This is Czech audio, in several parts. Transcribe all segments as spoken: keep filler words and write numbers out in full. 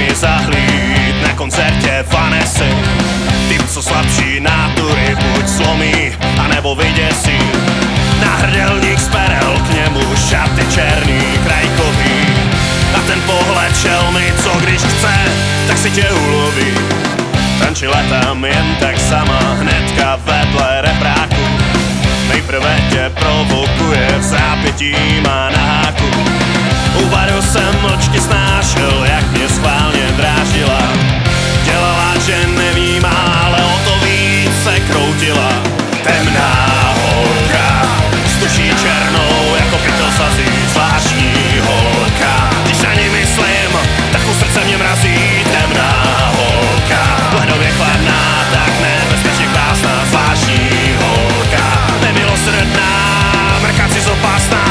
mi zahlíd na koncertě Vanessy. Typ, co slabší nátury buď slomí, anebo vyděsí. Náhrdelník z perel, k němu šaty černý, krajkový. A ten pohled šelmy, co když chce, tak si tě uloví. Tančila tam jen tak sama, hnedka vedle repráku. Nejprve tě provokuje, v zápětí má na háku. U baru jsem mlčky snášel, jak mě schválně dráždila. Dělala, že nevnímá, ale o to víc se kroutila. Temná holka, stuší černou jako pytel sazí, zvláštní holka. Když na ní myslím, tak u srdce mě mrazí. Temná holka, ledově chladná, tak nebezpečně krásná, zvláštní holka. Nemilosrdná, mrkaci zopásná.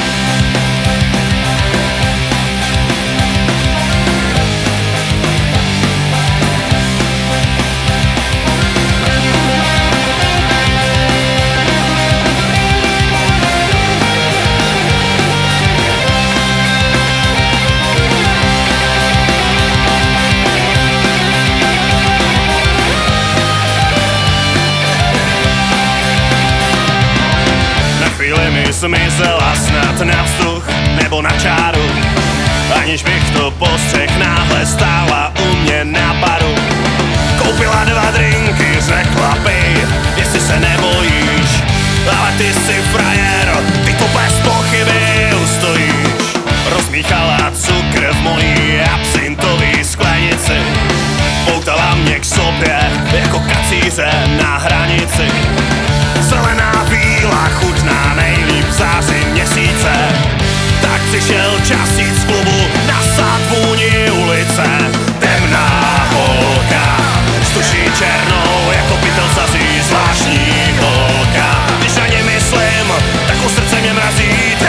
Zmizela snad na vzduch nebo na čáru, aniž bych to postřeh, náhle stála u mě na baru. Koupila dva drinky, řekla pij, jestli se nebojíš, ale ty jsi frajer, ty to bez pochyby ustojíš. Rozmíchala cukr v mojí absintový sklenici, poutala mě k sobě jako kacíře na hranici. Zelená, bílá, chutná, nejlíp v září měsíce. Tak přišel čas jít z klubu, nasát vůni ulice. Temná holka, stuší černou jako pytel sazí, zvláštní holka. Když na ně myslím, tak u srdce mě mrazí.